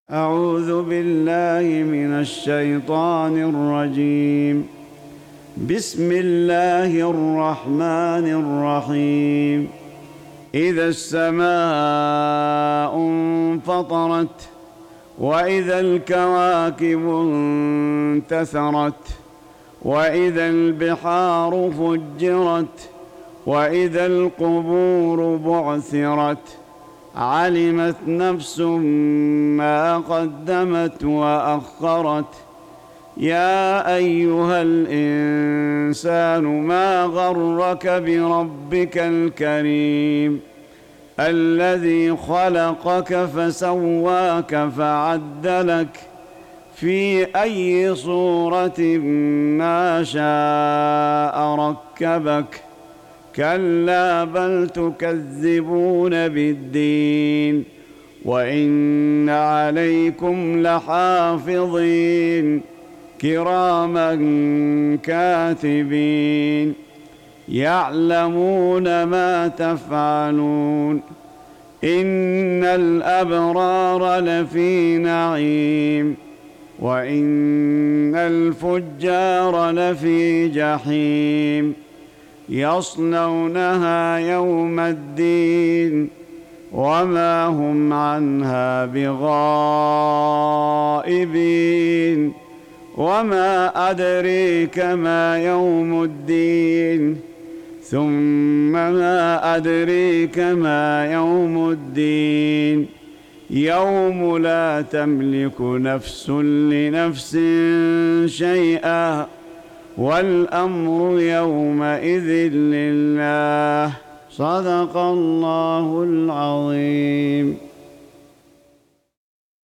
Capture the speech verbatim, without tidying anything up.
أعوذ بالله من الشيطان الرجيم. بسم الله الرحمن الرحيم. إذا السماء انفطرت وإذا الكواكب انتثرت وإذا البحار فجرت وإذا القبور بعثرت علمت نفس ما قدمت وأخرت. يا أيها الإنسان ما غرك بربك الكريم الذي خلقك فسواك فعدلك في أي صورة ما شاء ركبك. كلا بل تكذبون بالدين وإن عليكم لحافظين كراما كاتبين يعلمون ما تفعلون. إن الأبرار لفي نعيم وإن الفجار لفي جحيم يصلونها يوم الدين وما هم عنها بغائبين. وما أدريك ما يوم الدين ثم ما أدريك ما يوم الدين يوم لا تملك نفس لنفس شيئا والأمر يومئذ لله. صدق الله العظيم.